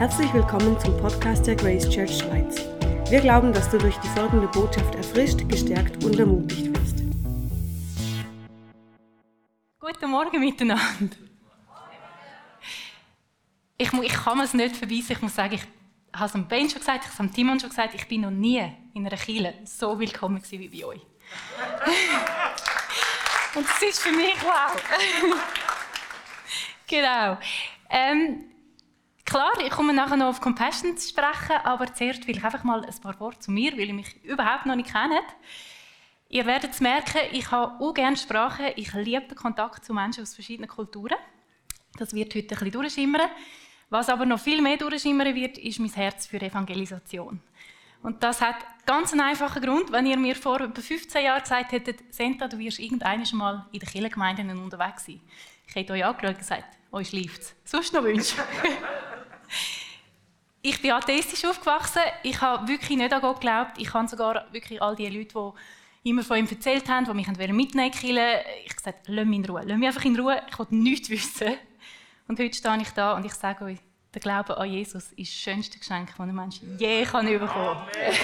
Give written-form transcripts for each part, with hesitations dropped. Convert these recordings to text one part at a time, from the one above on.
Herzlich willkommen zum Podcast der Grace Church Schweiz. Wir glauben, dass du durch die folgende Botschaft erfrischt, gestärkt und ermutigt wirst. Guten Morgen miteinander. Ich kann es nicht verweisen. Ich muss sagen, ich habe es am Ben schon gesagt, ich habe es am Timon schon gesagt, ich bin noch nie in einer Kirche so willkommen gewesen wie bei euch. Und das ist für mich wow. Genau. Klar, ich komme nachher noch auf Compassion zu sprechen, aber zuerst will ich einfach mal ein paar Worte zu mir, weil ihr mich überhaupt noch nicht kennt. Ihr werdet es merken, ich habe auch gerne Sprache. Ich liebe den Kontakt zu Menschen aus verschiedenen Kulturen. Das wird heute ein bisschen durchschimmern. Was aber noch viel mehr durchschimmern wird, ist mein Herz für Evangelisation. Und das hat ganz einen einfachen Grund. Wenn ihr mir vor etwa 15 Jahren gesagt hättet, Senta, du wirst irgendwann mal in den Kirchengemeinden unterwegs sein. Ich hätte euch angeschaut und gesagt, euch läuft's. Sonst noch Wünsche. Ich bin atheistisch aufgewachsen. Ich habe wirklich nicht an Gott geglaubt. Ich habe sogar wirklich all die Leute, die immer von ihm erzählt haben, die mich mitnehmen wollten, ich habe gesagt, lass mich in Ruhe. Lass mich einfach in Ruhe. Ich will nichts wissen. Und heute stehe ich da und ich sage euch, der Glaube an Jesus ist das schönste Geschenk, das ein Mensch je bekommen kann.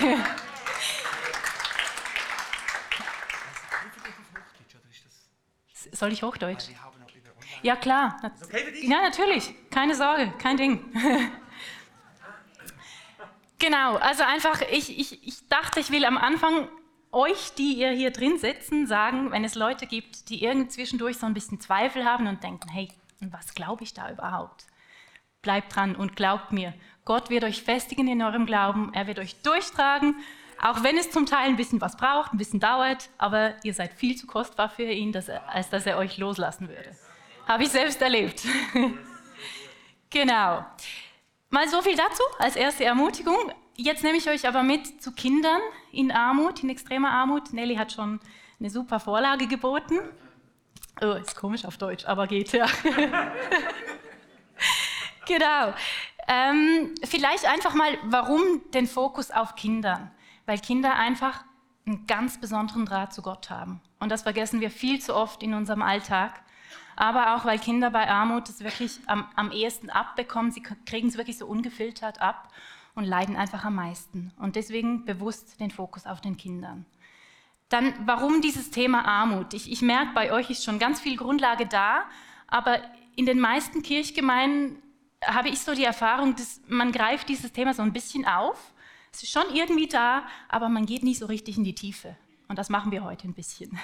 Soll ich Hochdeutsch? Ja, klar. Ja, natürlich. Keine Sorge, kein Ding. Genau, also einfach, ich dachte, ich will am Anfang euch, die ihr hier drin sitzen, sagen, wenn es Leute gibt, die irgendwie zwischendurch so ein bisschen Zweifel haben und denken, hey, was glaube ich da überhaupt? Bleibt dran und glaubt mir, Gott wird euch festigen in eurem Glauben, er wird euch durchtragen, auch wenn es zum Teil ein bisschen was braucht, ein bisschen dauert, aber ihr seid viel zu kostbar für ihn, als dass er euch loslassen würde. Habe ich selbst erlebt. Genau. Mal so viel dazu als erste Ermutigung. Jetzt nehme ich euch aber mit zu Kindern in Armut, in extremer Armut. Nelly hat schon eine super Vorlage geboten. Oh, ist komisch auf Deutsch, aber geht, ja. Genau. Vielleicht einfach mal, warum den Fokus auf Kindern? Weil Kinder einfach einen ganz besonderen Draht zu Gott haben. Und das vergessen wir viel zu oft in unserem Alltag. Aber auch, weil Kinder bei Armut es wirklich am ehesten abbekommen. Sie kriegen es wirklich so ungefiltert ab und leiden einfach am meisten. Und deswegen bewusst den Fokus auf den Kindern. Dann, warum dieses Thema Armut? Ich merke, bei euch ist schon ganz viel Grundlage da, aber in den meisten Kirchgemeinden habe ich so die Erfahrung, dass man greift dieses Thema so ein bisschen auf. Es ist schon irgendwie da, aber man geht nicht so richtig in die Tiefe. Und das machen wir heute ein bisschen.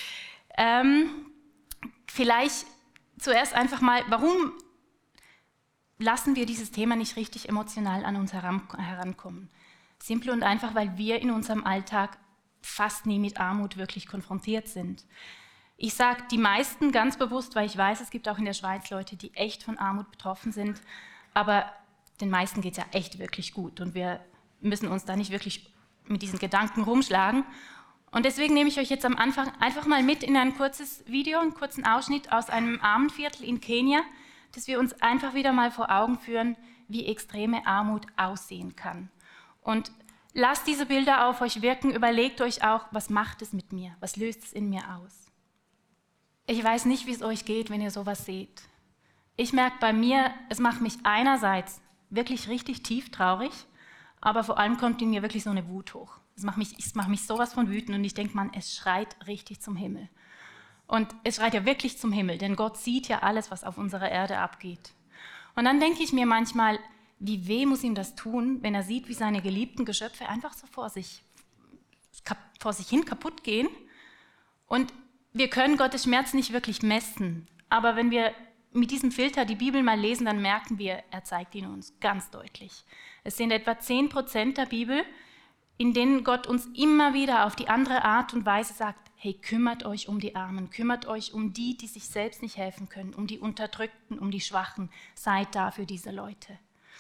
Vielleicht zuerst einfach mal, warum lassen wir dieses Thema nicht richtig emotional an uns herankommen? Simpel und einfach, weil wir in unserem Alltag fast nie mit Armut wirklich konfrontiert sind. Ich sage die meisten ganz bewusst, weil ich weiß, es gibt auch in der Schweiz Leute, die echt von Armut betroffen sind, aber den meisten geht es ja echt wirklich gut und wir müssen uns da nicht wirklich mit diesen Gedanken rumschlagen. Und deswegen nehme ich euch jetzt am Anfang einfach mal mit in ein kurzes Video, einen kurzen Ausschnitt aus einem Armenviertel in Kenia, dass wir uns einfach wieder mal vor Augen führen, wie extreme Armut aussehen kann. Und lasst diese Bilder auf euch wirken, überlegt euch auch, was macht es mit mir, was löst es in mir aus. Ich weiß nicht, wie es euch geht, wenn ihr sowas seht. Ich merke bei mir, es macht mich einerseits wirklich richtig tief traurig, aber vor allem kommt in mir wirklich so eine Wut hoch. Es macht mich sowas von wütend und ich denke, man, es schreit richtig zum Himmel. Und es schreit ja wirklich zum Himmel, denn Gott sieht ja alles, was auf unserer Erde abgeht. Und dann denke ich mir manchmal, wie weh muss ihm das tun, wenn er sieht, wie seine geliebten Geschöpfe einfach so vor sich hin kaputt gehen. Und wir können Gottes Schmerz nicht wirklich messen, aber wenn wir mit diesem Filter die Bibel mal lesen, dann merken wir, er zeigt ihn uns ganz deutlich. Es sind etwa 10% der Bibel, in denen Gott uns immer wieder auf die andere Art und Weise sagt, hey, kümmert euch um die Armen, kümmert euch um die, die sich selbst nicht helfen können, um die Unterdrückten, um die Schwachen, seid da für diese Leute.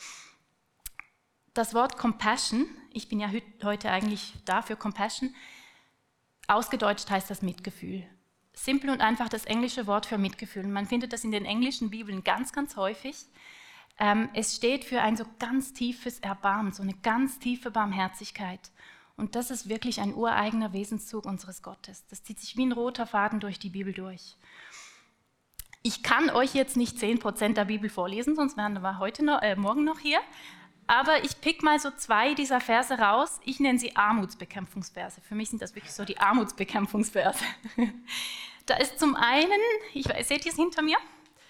Das Wort Compassion, ich bin ja heute eigentlich da für Compassion, ausgedeutscht heißt das Mitgefühl. Simpel und einfach das englische Wort für Mitgefühl. Man findet das in den englischen Bibeln ganz, ganz häufig. Es steht für ein so ganz tiefes Erbarmen, so eine ganz tiefe Barmherzigkeit. Und das ist wirklich ein ureigener Wesenszug unseres Gottes. Das zieht sich wie ein roter Faden durch die Bibel durch. Ich kann euch jetzt nicht 10% der Bibel vorlesen, sonst wären wir morgen noch hier. Aber ich pick mal so 2 dieser Verse raus. Ich nenne sie Armutsbekämpfungsverse. Für mich sind das wirklich so die Armutsbekämpfungsverse. Da ist zum einen, seht ihr es hinter mir?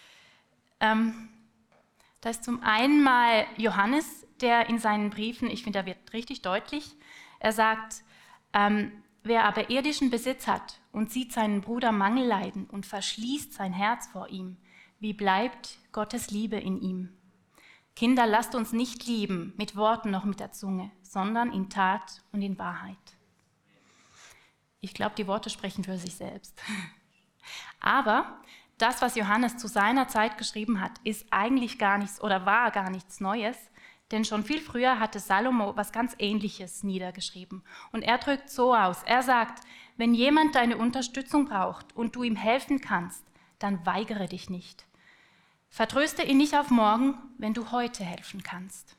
Da ist zum einen mal Johannes, der in seinen Briefen, ich finde, da wird richtig deutlich, er sagt, wer aber irdischen Besitz hat und sieht seinen Bruder Mangel leiden und verschließt sein Herz vor ihm, wie bleibt Gottes Liebe in ihm? Kinder, lasst uns nicht lieben mit Worten noch mit der Zunge, sondern in Tat und in Wahrheit. Ich glaube, die Worte sprechen für sich selbst. Aber das, was Johannes zu seiner Zeit geschrieben hat, ist eigentlich gar nichts oder war gar nichts Neues, denn schon viel früher hatte Salomo was ganz Ähnliches niedergeschrieben. Und er drückt so aus, er sagt, wenn jemand deine Unterstützung braucht und du ihm helfen kannst, dann weigere dich nicht. Vertröste ihn nicht auf morgen, wenn du heute helfen kannst.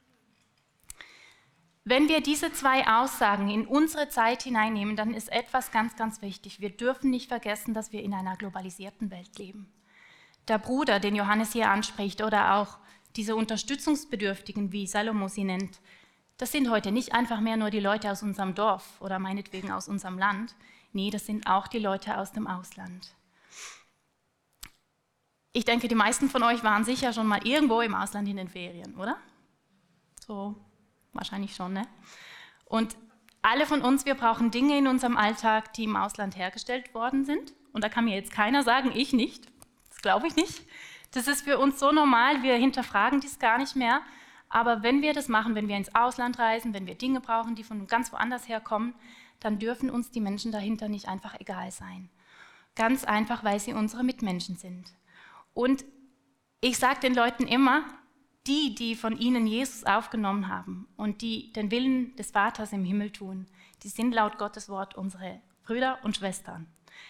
Wenn wir diese 2 Aussagen in unsere Zeit hineinnehmen, dann ist etwas ganz, ganz wichtig. Wir dürfen nicht vergessen, dass wir in einer globalisierten Welt leben. Der Bruder, den Johannes hier anspricht, oder auch diese Unterstützungsbedürftigen, wie Salomo sie nennt, das sind heute nicht einfach mehr nur die Leute aus unserem Dorf oder meinetwegen aus unserem Land. Nee, das sind auch die Leute aus dem Ausland. Ich denke, die meisten von euch waren sicher schon mal irgendwo im Ausland in den Ferien, oder? So, wahrscheinlich schon, ne? Und alle von uns, wir brauchen Dinge in unserem Alltag, die im Ausland hergestellt worden sind. Und da kann mir jetzt keiner sagen, ich nicht. Das glaube ich nicht. Das ist für uns so normal, wir hinterfragen dies gar nicht mehr. Aber wenn wir das machen, wenn wir ins Ausland reisen, wenn wir Dinge brauchen, die von ganz woanders herkommen, dann dürfen uns die Menschen dahinter nicht einfach egal sein. Ganz einfach, weil sie unsere Mitmenschen sind. Und ich sage den Leuten immer, die von ihnen Jesus aufgenommen haben und die den Willen des Vaters im Himmel tun, die sind laut Gottes Wort unsere Brüder und Schwestern.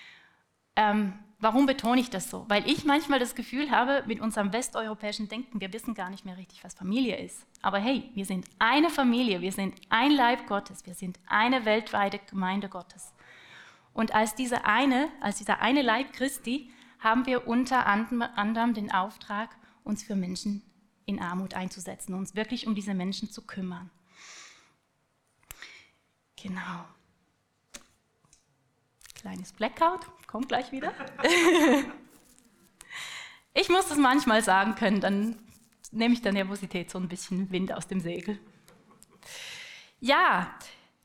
Warum betone ich das so? Weil ich manchmal das Gefühl habe, mit unserem westeuropäischen Denken, wir wissen gar nicht mehr richtig, was Familie ist. Aber hey, wir sind eine Familie, wir sind ein Leib Gottes, wir sind eine weltweite Gemeinde Gottes. Und als dieser eine Leib Christi haben wir unter anderem den Auftrag, uns für Menschen in Armut einzusetzen, uns wirklich um diese Menschen zu kümmern. Genau. Kleines Blackout, kommt gleich wieder. Ich muss das manchmal sagen können, dann nehme ich der Nervosität so ein bisschen Wind aus dem Segel. Ja,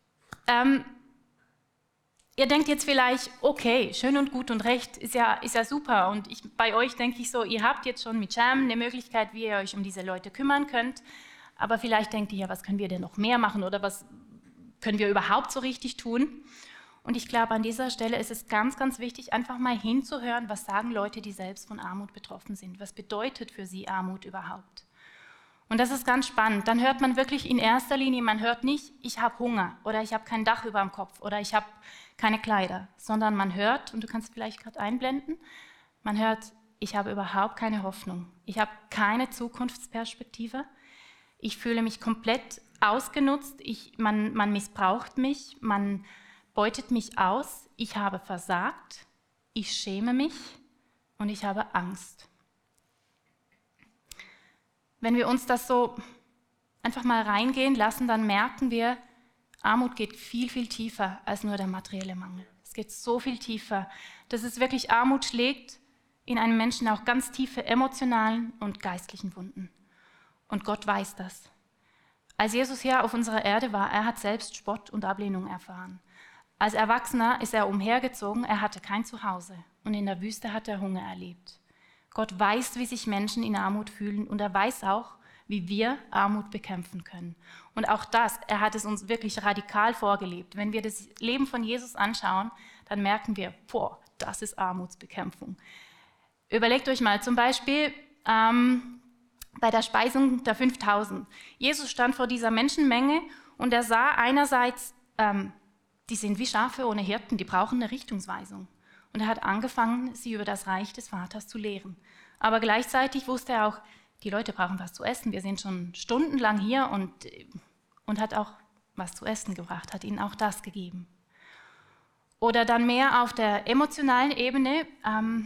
ihr denkt jetzt vielleicht, okay, schön und gut und recht, ist ja super. Und bei euch denke ich so, ihr habt jetzt schon mit Jam eine Möglichkeit, wie ihr euch um diese Leute kümmern könnt. Aber vielleicht denkt ihr ja, was können wir denn noch mehr machen oder was können wir überhaupt so richtig tun? Und ich glaube, an dieser Stelle ist es ganz, ganz wichtig, einfach mal hinzuhören, was sagen Leute, die selbst von Armut betroffen sind. Was bedeutet für sie Armut überhaupt? Und das ist ganz spannend. Dann hört man wirklich in erster Linie, man hört nicht, ich habe Hunger oder ich habe kein Dach über dem Kopf oder ich habe keine Kleider, sondern man hört, und du kannst vielleicht gerade einblenden, man hört, ich habe überhaupt keine Hoffnung. Ich habe keine Zukunftsperspektive. Ich fühle mich komplett ausgenutzt. Man missbraucht mich, man beutet mich aus. Ich habe versagt. Ich schäme mich und ich habe Angst. Wenn wir uns das so einfach mal reingehen lassen, dann merken wir, Armut geht viel, viel tiefer als nur der materielle Mangel. Es geht so viel tiefer. Das ist wirklich, Armut schlägt in einem Menschen auch ganz tiefe emotionalen und geistlichen Wunden. Und Gott weiß das. Als Jesus hier auf unserer Erde war, er hat selbst Spott und Ablehnung erfahren. Als Erwachsener ist er umhergezogen, er hatte kein Zuhause und in der Wüste hat er Hunger erlebt. Gott weiß, wie sich Menschen in Armut fühlen und er weiß auch, wie wir Armut bekämpfen können. Und auch das, er hat es uns wirklich radikal vorgelebt. Wenn wir das Leben von Jesus anschauen, dann merken wir, boah, das ist Armutsbekämpfung. Überlegt euch mal zum Beispiel bei der Speisung der 5000. Jesus stand vor dieser Menschenmenge und er sah einerseits, die sind wie Schafe ohne Hirten, die brauchen eine Richtungsweisung. Und er hat angefangen, sie über das Reich des Vaters zu lehren. Aber gleichzeitig wusste er auch, die Leute brauchen was zu essen. Wir sind schon stundenlang hier und hat auch was zu essen gebracht, hat ihnen auch das gegeben. Oder dann mehr auf der emotionalen Ebene,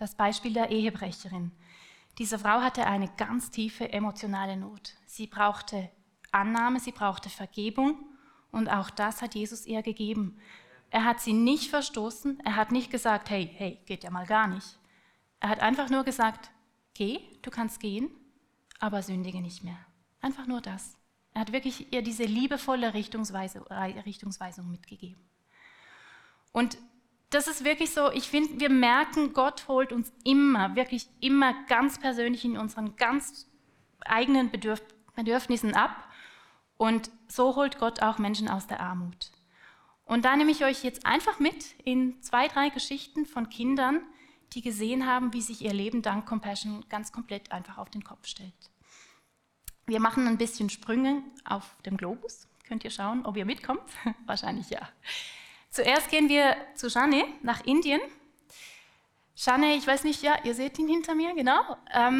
das Beispiel der Ehebrecherin. Diese Frau hatte eine ganz tiefe emotionale Not. Sie brauchte Annahme, sie brauchte Vergebung und auch das hat Jesus ihr gegeben. Er hat sie nicht verstoßen, er hat nicht gesagt, hey, geht ja mal gar nicht. Er hat einfach nur gesagt, geh, du kannst gehen, aber sündige nicht mehr. Einfach nur das. Er hat wirklich ihr diese liebevolle Richtungsweisung mitgegeben. Und das ist wirklich so, ich finde, wir merken, Gott holt uns immer, wirklich immer ganz persönlich in unseren ganz eigenen Bedürfnissen ab. Und so holt Gott auch Menschen aus der Armut. Und da nehme ich euch jetzt einfach mit in 2, 3 Geschichten von Kindern, die gesehen haben, wie sich ihr Leben dank Compassion ganz komplett einfach auf den Kopf stellt. Wir machen ein bisschen Sprünge auf dem Globus. Könnt ihr schauen, ob ihr mitkommt? Wahrscheinlich ja. Zuerst gehen wir zu Shane nach Indien. Shane, ich weiß nicht, ja, ihr seht ihn hinter mir, genau.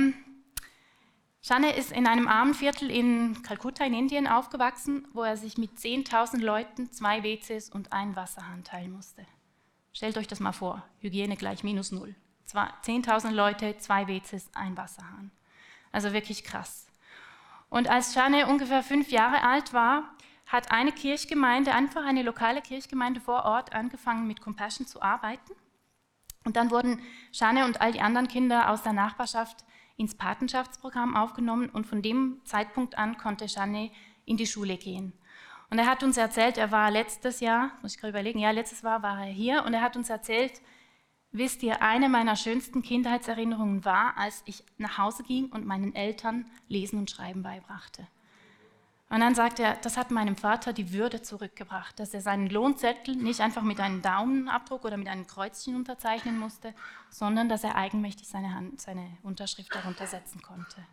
Shane ist in einem armen Viertel in Kalkutta in Indien aufgewachsen, wo er sich mit 10.000 Leuten 2 WCs und einen Wasserhahn teilen musste. Stellt euch das mal vor, Hygiene gleich -0. 10.000 Leute, 2 WCs, ein Wasserhahn. Also wirklich krass. Und als Shane ungefähr 5 Jahre alt war, hat eine Kirchgemeinde, einfach eine lokale Kirchgemeinde vor Ort, angefangen mit Compassion zu arbeiten. Und dann wurden Shane und all die anderen Kinder aus der Nachbarschaft ins Patenschaftsprogramm aufgenommen und von dem Zeitpunkt an konnte Shane in die Schule gehen. Und er hat uns erzählt, er war letztes Jahr, muss ich gerade überlegen, ja, letztes Jahr war er hier und er hat uns erzählt, wisst ihr, eine meiner schönsten Kindheitserinnerungen war, als ich nach Hause ging und meinen Eltern Lesen und Schreiben beibrachte. Und dann sagt er, das hat meinem Vater die Würde zurückgebracht, dass er seinen Lohnzettel nicht einfach mit einem Daumenabdruck oder mit einem Kreuzchen unterzeichnen musste, sondern dass er eigenmächtig seine Unterschrift darunter setzen konnte.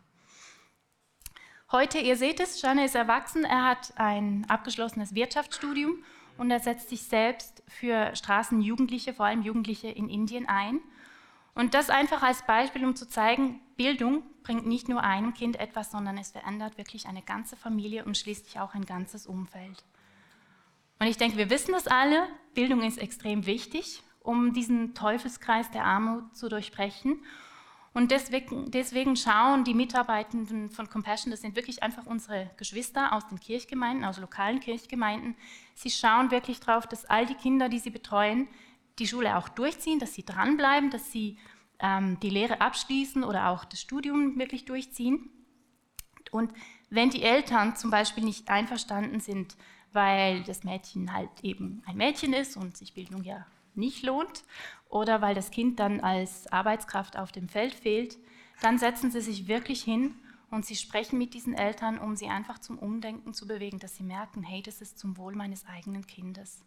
Heute, ihr seht es, Shane ist erwachsen, er hat ein abgeschlossenes Wirtschaftsstudium und er setzt sich selbst für Straßenjugendliche, vor allem Jugendliche in Indien ein. Und das einfach als Beispiel, um zu zeigen, Bildung bringt nicht nur einem Kind etwas, sondern es verändert wirklich eine ganze Familie und schließlich auch ein ganzes Umfeld. Und ich denke, wir wissen das alle, Bildung ist extrem wichtig, um diesen Teufelskreis der Armut zu durchbrechen. Und deswegen schauen die Mitarbeitenden von Compassion, das sind wirklich einfach unsere Geschwister aus den Kirchgemeinden, aus lokalen Kirchgemeinden, sie schauen wirklich darauf, dass all die Kinder, die sie betreuen, die Schule auch durchziehen, dass sie dranbleiben, dass sie die Lehre abschließen oder auch das Studium wirklich durchziehen. Und wenn die Eltern zum Beispiel nicht einverstanden sind, weil das Mädchen halt eben ein Mädchen ist und sich Bildung ja nicht lohnt oder weil das Kind dann als Arbeitskraft auf dem Feld fehlt, dann setzen sie sich wirklich hin und sie sprechen mit diesen Eltern, um sie einfach zum Umdenken zu bewegen, dass sie merken, hey, das ist zum Wohl meines eigenen Kindes.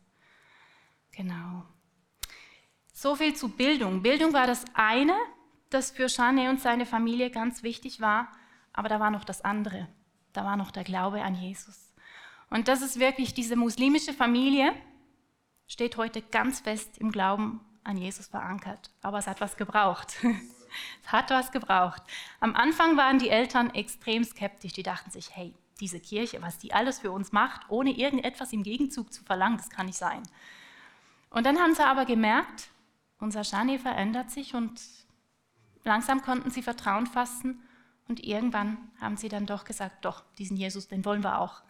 Genau. So viel zu Bildung. Bildung war das eine, das für Shane und seine Familie ganz wichtig war, aber da war noch das andere. Da war noch der Glaube an Jesus. Und das ist wirklich, diese muslimische Familie steht heute ganz fest im Glauben an Jesus verankert. Aber es hat was gebraucht. Es hat was gebraucht. Am Anfang waren die Eltern extrem skeptisch. Die dachten sich, hey, diese Kirche, was die alles für uns macht, ohne irgendetwas im Gegenzug zu verlangen, das kann nicht sein. Und dann haben sie aber gemerkt, unser Shane verändert sich und langsam konnten sie Vertrauen fassen und irgendwann haben sie dann doch gesagt, doch, diesen Jesus, den wollen wir auch.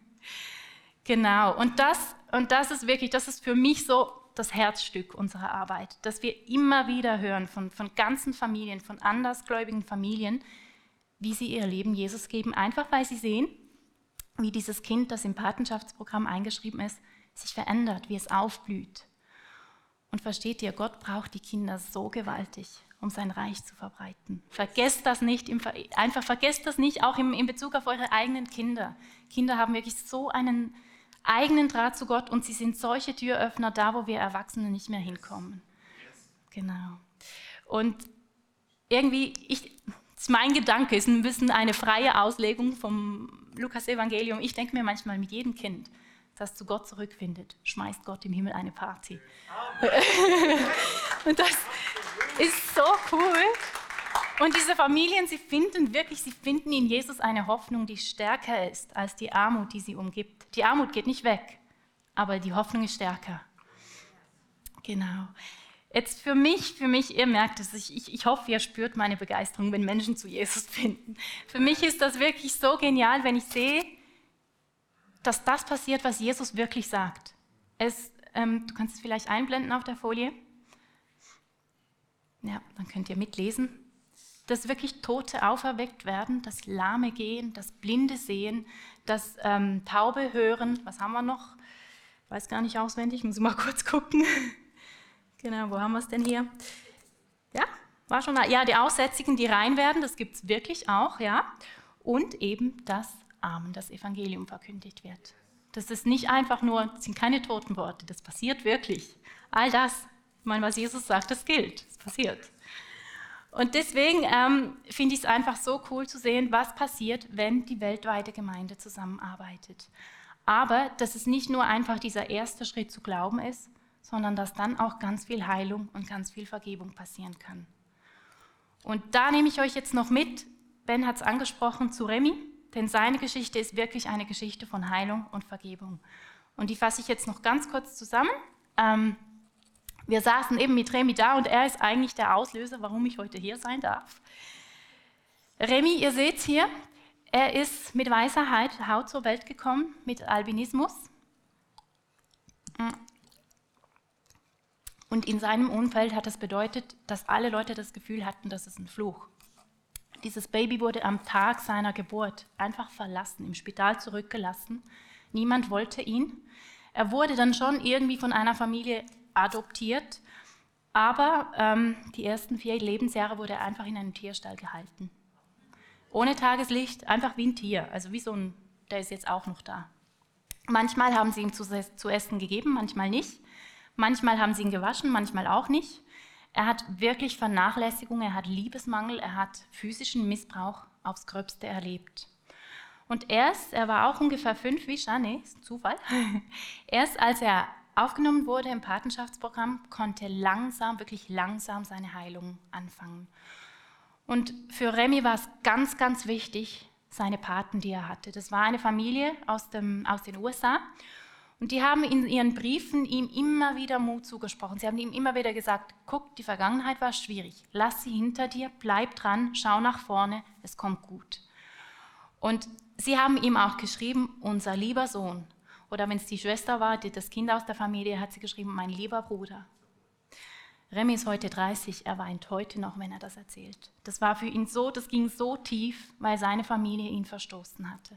Genau, und das ist wirklich, das ist für mich so das Herzstück unserer Arbeit, dass wir immer wieder hören von ganzen Familien, von andersgläubigen Familien, wie sie ihr Leben Jesus geben, einfach weil sie sehen, wie dieses Kind, das im Patenschaftsprogramm eingeschrieben ist, sich verändert, wie es aufblüht. Und versteht ihr, Gott braucht die Kinder so gewaltig, um sein Reich zu verbreiten. Vergesst das nicht, vergesst das nicht auch in Bezug auf eure eigenen Kinder. Kinder haben wirklich so einen eigenen Draht zu Gott und sie sind solche Türöffner da, wo wir Erwachsene nicht mehr hinkommen. Genau. Und irgendwie, das ist mein Gedanke, ist ein bisschen eine freie Auslegung vom Lukas-Evangelium. Ich denke mir manchmal mit jedem Kind, das zu Gott zurückfindet, schmeißt Gott im Himmel eine Party. Und das ist so cool. Und diese Familien, sie finden in Jesus eine Hoffnung, die stärker ist als die Armut, die sie umgibt. Die Armut geht nicht weg, aber die Hoffnung ist stärker. Genau. Jetzt für mich, ihr merkt es, ich hoffe, ihr spürt meine Begeisterung, wenn Menschen zu Jesus finden. Für mich ist das wirklich so genial, wenn ich sehe, dass das passiert, was Jesus wirklich sagt. Du kannst es vielleicht einblenden auf der Folie. Ja, dann könnt ihr mitlesen. Dass wirklich Tote auferweckt werden, dass Lahme gehen, dass Blinde sehen, dass Taube hören. Was haben wir noch? Ich weiß gar nicht auswendig, muss ich mal kurz gucken. Genau, wo haben wir es denn hier? Ja, war schon mal. Ja, die Aussätzigen, die rein werden, das gibt es wirklich auch, ja. Und eben, dass Armen das Evangelium verkündigt wird. Das ist nicht einfach nur, das sind keine toten Worte, das passiert wirklich. All das, ich meine, was Jesus sagt, das gilt, das passiert. Und deswegen finde ich es einfach so cool zu sehen, was passiert, wenn die weltweite Gemeinde zusammenarbeitet. Aber dass es nicht nur einfach dieser erste Schritt zu glauben ist, sondern dass dann auch ganz viel Heilung und ganz viel Vergebung passieren kann. Und da nehme ich euch jetzt noch mit, Ben hat es angesprochen, zu Remy, denn seine Geschichte ist wirklich eine Geschichte von Heilung und Vergebung. Und die fasse ich jetzt noch ganz kurz zusammen. Wir saßen eben mit Remy da und er ist eigentlich der Auslöser, warum ich heute hier sein darf. Remy, ihr seht es hier, er ist mit weißer Haut zur Welt gekommen, mit Albinismus. Und in seinem Umfeld hat das bedeutet, dass alle Leute das Gefühl hatten, das ist ein Fluch. Dieses Baby wurde am Tag seiner Geburt einfach verlassen, im Spital zurückgelassen. Niemand wollte ihn. Er wurde dann schon irgendwie von einer Familie adoptiert, aber die ersten 4 Lebensjahre wurde er einfach in einem Tierstall gehalten. Ohne Tageslicht, einfach wie ein Tier, also wie so ein, der ist jetzt auch noch da. Manchmal haben sie ihm zu essen gegeben, manchmal nicht. Manchmal haben sie ihn gewaschen, manchmal auch nicht. Er hat wirklich Vernachlässigung, er hat Liebesmangel, er hat physischen Missbrauch aufs Gröbste erlebt. Und er war auch ungefähr 5 wie Shane, ist ein Zufall. Erst als er aufgenommen wurde im Patenschaftsprogramm, konnte wirklich langsam seine Heilung anfangen. Und für Remy war es ganz, ganz wichtig, seine Paten, die er hatte. Das war eine Familie aus den USA. Und die haben in ihren Briefen ihm immer wieder Mut zugesprochen. Sie haben ihm immer wieder gesagt, guck, die Vergangenheit war schwierig, lass sie hinter dir, bleib dran, schau nach vorne, es kommt gut. Und sie haben ihm auch geschrieben, unser lieber Sohn. Oder wenn es die Schwester war, das Kind aus der Familie, hat sie geschrieben, mein lieber Bruder. Remy ist heute 30, er weint heute noch, wenn er das erzählt. Das war für ihn so, das ging so tief, weil seine Familie ihn verstoßen hatte.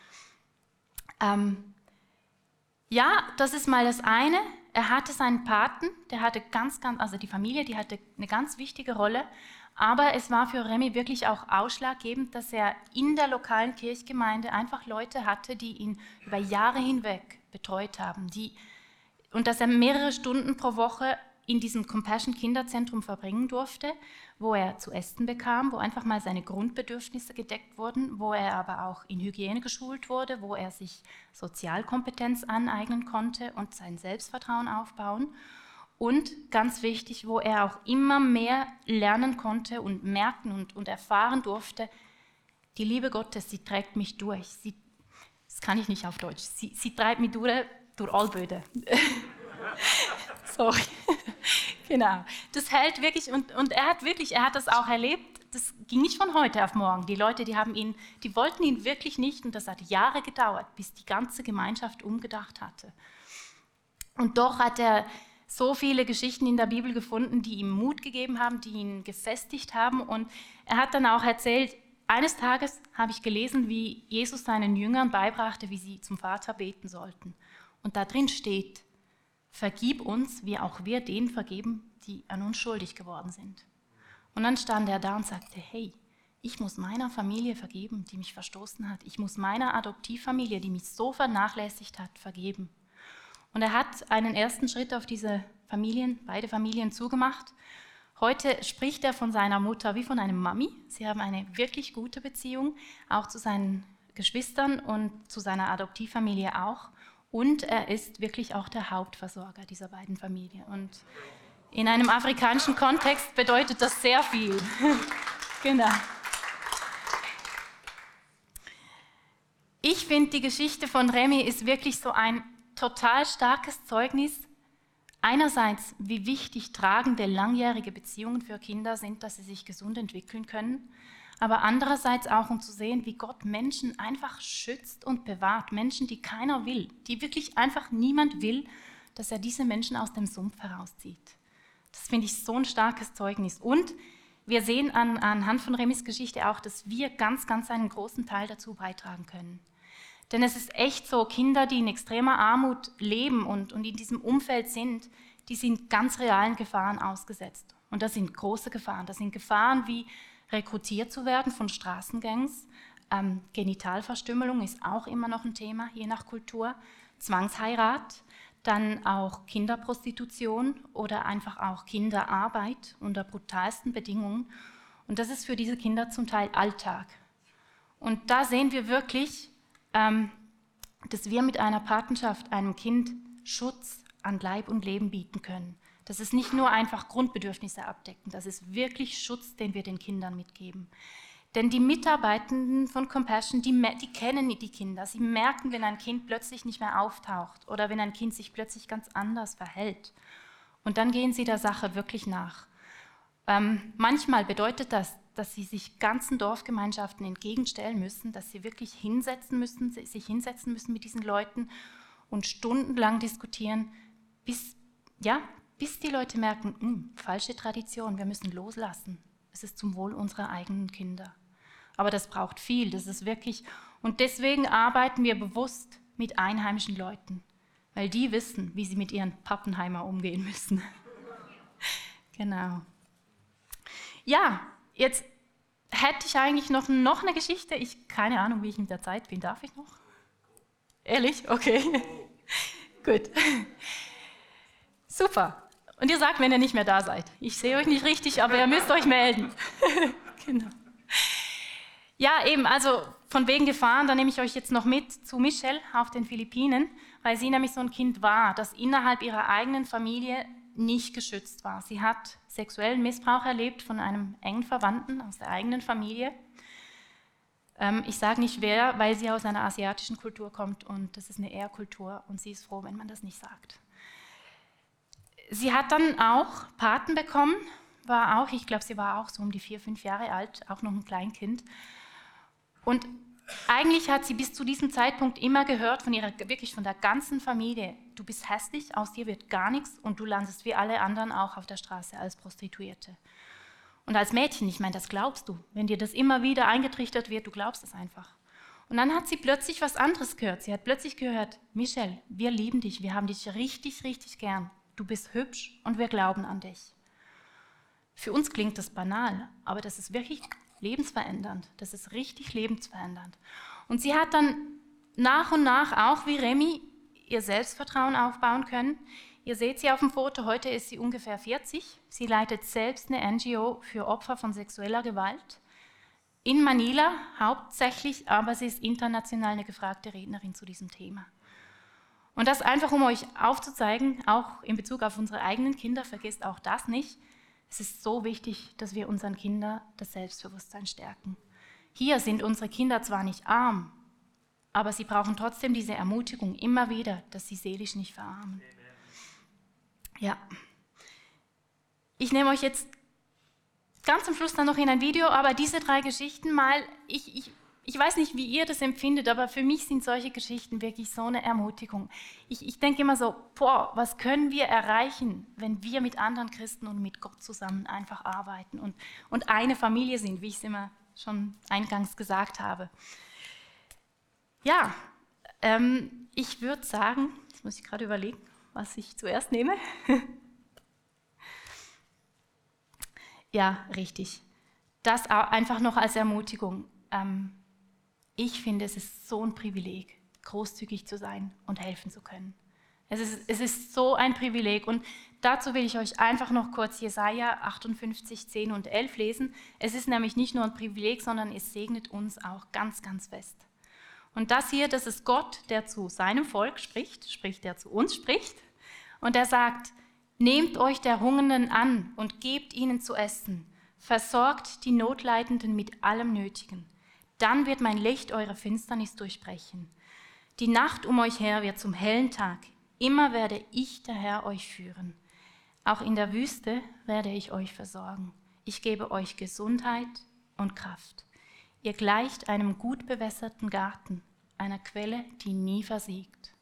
Ja, das ist mal das eine. Er hatte seinen Paten, der hatte also die Familie, die hatte eine ganz wichtige Rolle. Aber es war für Remy wirklich auch ausschlaggebend, dass er in der lokalen Kirchgemeinde einfach Leute hatte, die ihn über Jahre hinweg betreut haben. Und dass er mehrere Stunden pro Woche in diesem Compassion Kinderzentrum verbringen durfte, wo er zu essen bekam, wo einfach mal seine Grundbedürfnisse gedeckt wurden, wo er aber auch in Hygiene geschult wurde, wo er sich Sozialkompetenz aneignen konnte und sein Selbstvertrauen aufbauen. Und ganz wichtig, wo er auch immer mehr lernen konnte und merken und erfahren durfte, die Liebe Gottes, sie trägt mich durch. Das kann ich nicht auf Deutsch. Sie treibt mich durch Allböde. Sorry. Genau. Das hält wirklich, und er hat das auch erlebt, das ging nicht von heute auf morgen. Die Leute, die wollten ihn wirklich nicht, und das hat Jahre gedauert, bis die ganze Gemeinschaft umgedacht hatte. Und doch hat er so viele Geschichten in der Bibel gefunden, die ihm Mut gegeben haben, die ihn gefestigt haben. Und er hat dann auch erzählt, eines Tages habe ich gelesen, wie Jesus seinen Jüngern beibrachte, wie sie zum Vater beten sollten. Und da drin steht, vergib uns, wie auch wir denen vergeben, die an uns schuldig geworden sind. Und dann stand er da und sagte, hey, ich muss meiner Familie vergeben, die mich verstoßen hat. Ich muss meiner Adoptivfamilie, die mich so vernachlässigt hat, vergeben. Und er hat einen ersten Schritt auf beide Familien zugemacht. Heute spricht er von seiner Mutter wie von einer Mami. Sie haben eine wirklich gute Beziehung, auch zu seinen Geschwistern und zu seiner Adoptivfamilie auch. Und er ist wirklich auch der Hauptversorger dieser beiden Familien. Und in einem afrikanischen Kontext bedeutet das sehr viel. Genau. Ich finde, die Geschichte von Remy ist wirklich so ein total starkes Zeugnis, einerseits, wie wichtig tragende, langjährige Beziehungen für Kinder sind, dass sie sich gesund entwickeln können, aber andererseits auch, um zu sehen, wie Gott Menschen einfach schützt und bewahrt. Menschen, die keiner will, die wirklich einfach niemand will, dass er diese Menschen aus dem Sumpf herauszieht. Das finde ich so ein starkes Zeugnis. Und wir sehen anhand von Remis Geschichte auch, dass wir ganz, ganz einen großen Teil dazu beitragen können. Denn es ist echt so, Kinder, die in extremer Armut leben und in diesem Umfeld sind, die sind ganz realen Gefahren ausgesetzt. Und das sind große Gefahren. Das sind Gefahren wie rekrutiert zu werden von Straßengangs. Genitalverstümmelung ist auch immer noch ein Thema, je nach Kultur. Zwangsheirat, dann auch Kinderprostitution oder einfach auch Kinderarbeit unter brutalsten Bedingungen. Und das ist für diese Kinder zum Teil Alltag. Und da sehen wir wirklich, dass wir mit einer Patenschaft einem Kind Schutz an Leib und Leben bieten können. Das ist nicht nur einfach Grundbedürfnisse abdecken, das ist wirklich Schutz, den wir den Kindern mitgeben. Denn die Mitarbeitenden von Compassion, die kennen die Kinder. Sie merken, wenn ein Kind plötzlich nicht mehr auftaucht oder wenn ein Kind sich plötzlich ganz anders verhält. Und dann gehen sie der Sache wirklich nach. Manchmal bedeutet das, dass sie sich ganzen Dorfgemeinschaften entgegenstellen müssen, dass sie wirklich sich hinsetzen müssen mit diesen Leuten und stundenlang diskutieren, bis die Leute merken, falsche Tradition, wir müssen loslassen. Es ist zum Wohl unserer eigenen Kinder. Aber das braucht viel, das ist wirklich, und deswegen arbeiten wir bewusst mit einheimischen Leuten, weil die wissen, wie sie mit ihren Pappenheimer umgehen müssen. Genau. Ja, jetzt hätte ich eigentlich noch eine Geschichte. Keine Ahnung, wie ich mit der Zeit bin. Darf ich noch? Ehrlich? Okay. Gut. Super. Und ihr sagt, wenn ihr nicht mehr da seid. Ich sehe euch nicht richtig, aber ihr müsst euch melden. Genau. Ja, eben, also von wegen Gefahren, da nehme ich euch jetzt noch mit zu Michelle auf den Philippinen, weil sie nämlich so ein Kind war, das innerhalb ihrer eigenen Familie nicht geschützt war. Sie hat sexuellen Missbrauch erlebt von einem engen Verwandten aus der eigenen Familie. Ich sage nicht wer, weil sie aus einer asiatischen Kultur kommt und das ist eine Ehrkultur und sie ist froh, wenn man das nicht sagt. Sie hat dann auch Paten bekommen, ich glaube, sie war auch so um die 4, 5 Jahre alt, auch noch ein Kleinkind. Und eigentlich hat sie bis zu diesem Zeitpunkt immer gehört wirklich von der ganzen Familie, du bist hässlich, aus dir wird gar nichts und du landest wie alle anderen auch auf der Straße als Prostituierte. Und als Mädchen, ich meine, das glaubst du. Wenn dir das immer wieder eingetrichtert wird, du glaubst es einfach. Und dann hat sie plötzlich was anderes gehört. Sie hat plötzlich gehört, Michelle, wir lieben dich, wir haben dich richtig, richtig gern. Du bist hübsch und wir glauben an dich. Für uns klingt das banal, aber das ist wirklich lebensverändernd. Das ist richtig lebensverändernd. Und sie hat dann nach und nach auch wie Remi ihr Selbstvertrauen aufbauen können. Ihr seht sie auf dem Foto, heute ist sie ungefähr 40. Sie leitet selbst eine NGO für Opfer von sexueller Gewalt. In Manila hauptsächlich, aber sie ist international eine gefragte Rednerin zu diesem Thema. Und das einfach, um euch aufzuzeigen, auch in Bezug auf unsere eigenen Kinder, vergesst auch das nicht. Es ist so wichtig, dass wir unseren Kindern das Selbstbewusstsein stärken. Hier sind unsere Kinder zwar nicht arm, aber sie brauchen trotzdem diese Ermutigung immer wieder, dass sie seelisch nicht verarmen. Ja. Ich nehme euch jetzt ganz am Schluss dann noch in ein Video, aber diese 3 Geschichten mal, ich weiß nicht, wie ihr das empfindet, aber für mich sind solche Geschichten wirklich so eine Ermutigung. Ich denke immer so, was können wir erreichen, wenn wir mit anderen Christen und mit Gott zusammen einfach arbeiten und eine Familie sind, wie ich es immer schon eingangs gesagt habe. Ja, ich würde sagen, jetzt muss ich gerade überlegen, was ich zuerst nehme. Ja, richtig. Das einfach noch als Ermutigung. Ich finde, es ist so ein Privileg, großzügig zu sein und helfen zu können. Es ist so ein Privileg und dazu will ich euch einfach noch kurz Jesaja 58, 10 und 11 lesen. Es ist nämlich nicht nur ein Privileg, sondern es segnet uns auch ganz, ganz fest. Und das hier, das ist Gott, der zu seinem Volk spricht, der zu uns spricht. Und er sagt, nehmt euch der Hungernden an und gebt ihnen zu essen. Versorgt die Notleidenden mit allem Nötigen. Dann wird mein Licht eure Finsternis durchbrechen. Die Nacht um euch her wird zum hellen Tag. Immer werde ich, der Herr, euch führen. Auch in der Wüste werde ich euch versorgen. Ich gebe euch Gesundheit und Kraft. Ihr gleicht einem gut bewässerten Garten, einer Quelle, die nie versiegt.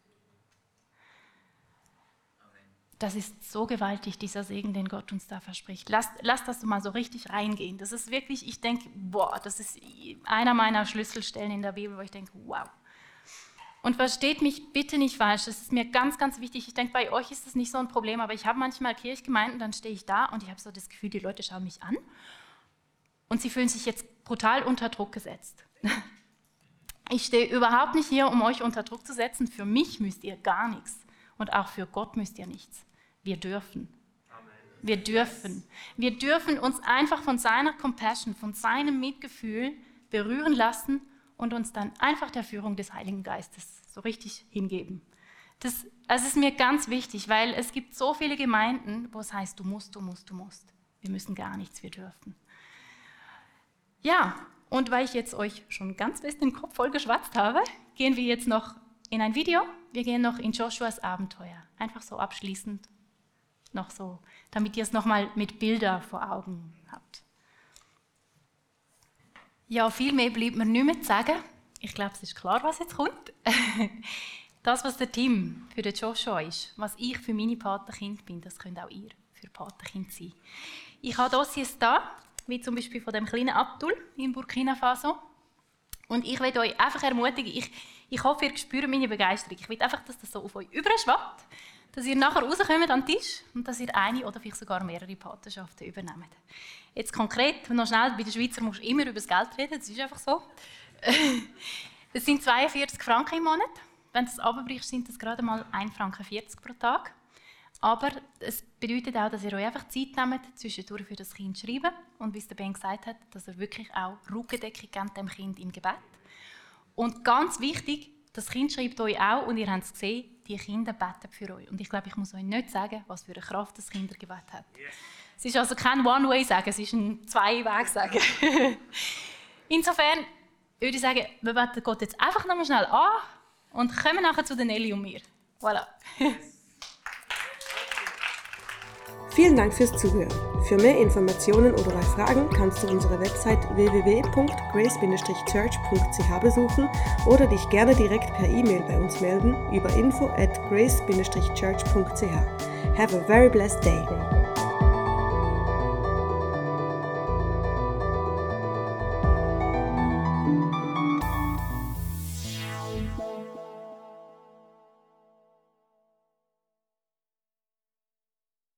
Das ist so gewaltig, dieser Segen, den Gott uns da verspricht. Lass das mal so richtig reingehen. Das ist wirklich, ich denke, das ist einer meiner Schlüsselstellen in der Bibel, wo ich denke, wow. Und versteht mich bitte nicht falsch, das ist mir ganz, ganz wichtig. Ich denke, bei euch ist das nicht so ein Problem, aber ich habe manchmal Kirchgemeinden, dann stehe ich da und ich habe so das Gefühl, die Leute schauen mich an und sie fühlen sich jetzt brutal unter Druck gesetzt. Ich stehe überhaupt nicht hier, um euch unter Druck zu setzen. Für mich müsst ihr gar nichts und auch für Gott müsst ihr nichts. Wir dürfen. Wir dürfen. Wir dürfen uns einfach von seiner Compassion, von seinem Mitgefühl berühren lassen und uns dann einfach der Führung des Heiligen Geistes so richtig hingeben. Das ist mir ganz wichtig, weil es gibt so viele Gemeinden, wo es heißt, du musst. Wir müssen gar nichts, wir dürfen. Ja, und weil ich jetzt euch schon ganz fest den Kopf voll geschwatzt habe, gehen wir jetzt noch in ein Video. Wir gehen noch in Joshuas Abenteuer. Einfach so abschließend noch so, damit ihr es nochmal mit Bildern vor Augen habt. Ja, viel mehr bleibt mir nicht mehr zu sagen. Ich glaube, es ist klar, was jetzt kommt. Das, was der Tim für den Joshua ist, was ich für meine Patenkinder bin, das könnt auch ihr für Patenkind sein. Ich habe Dossiers da, wie zum Beispiel von dem kleinen Abdul in Burkina Faso. Und ich will euch einfach ermutigen, ich hoffe, ihr spürt meine Begeisterung. Ich will einfach, dass das so auf euch überschwappt, dass ihr nachher rauskommt an den Tisch und dass ihr eine oder vielleicht sogar mehrere Patenschaften übernehmt. Jetzt konkret, noch schnell, bei den Schweizer musst du immer über das Geld reden, das ist einfach so. Das sind 42 Franken im Monat. Wenn du es runterbrichst, sind das gerade mal 1,40 Franken pro Tag. Aber es bedeutet auch, dass ihr euch einfach Zeit nehmt, zwischendurch für das Kind zu schreiben. Und wie es der Ben gesagt hat, dass ihr wirklich auch Rückendeckung gebt dem Kind im Gebet. Und ganz wichtig, das Kind schreibt euch auch, und ihr habt es gesehen, die Kinder beten für euch. Und ich glaube, ich muss euch nicht sagen, was für eine Kraft das Kindergebet hat. Yes. Es ist also kein One-Way-Sagen, es ist ein Zwei-Weg-Sagen. Insofern würde ich sagen, wir beten Gott jetzt einfach nochmal schnell an und kommen nachher zu den Nelly und mir. Voilà. Vielen Dank fürs Zuhören. Für mehr Informationen oder bei Fragen kannst du unsere Website www.grace-church.ch besuchen oder dich gerne direkt per E-Mail bei uns melden über info@grace-church.ch. Have a very blessed day.